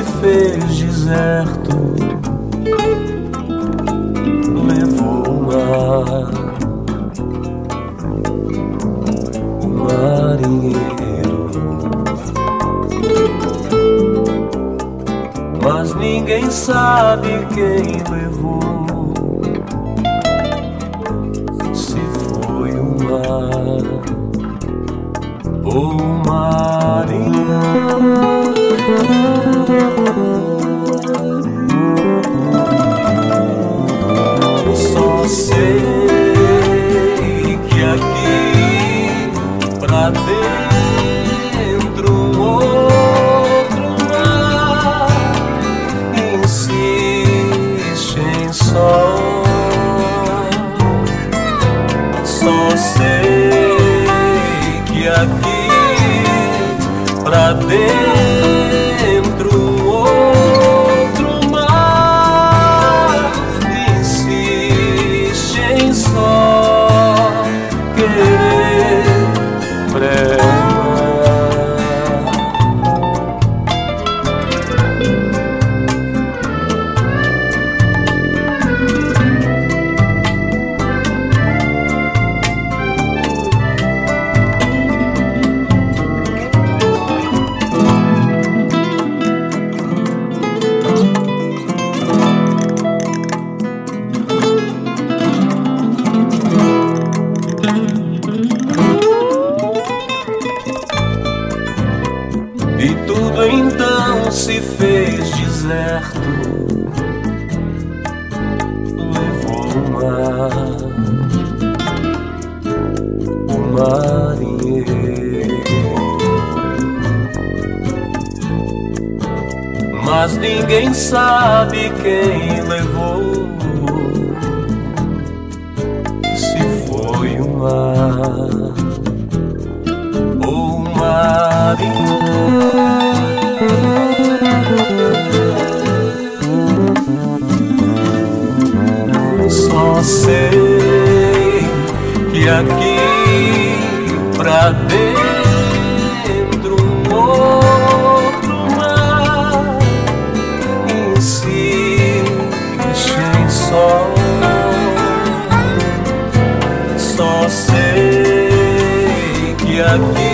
fez deserto, levou o mar, o marinheiro, mas ninguém sabe quem levou. Se foi o mar ou o marinheiro. Só sei que aqui pra dentro um outro mar insiste em sol. Só sei que aqui pra dentro outro mar insiste em só querer premar. E tudo então se fez deserto, levou o mar, o marinheiro, mas ninguém sabe quem levou. Se foi o mar ou o marinheiro. Só sei que aqui pra dentro um outro mar insiste em sol. Só sei que aqui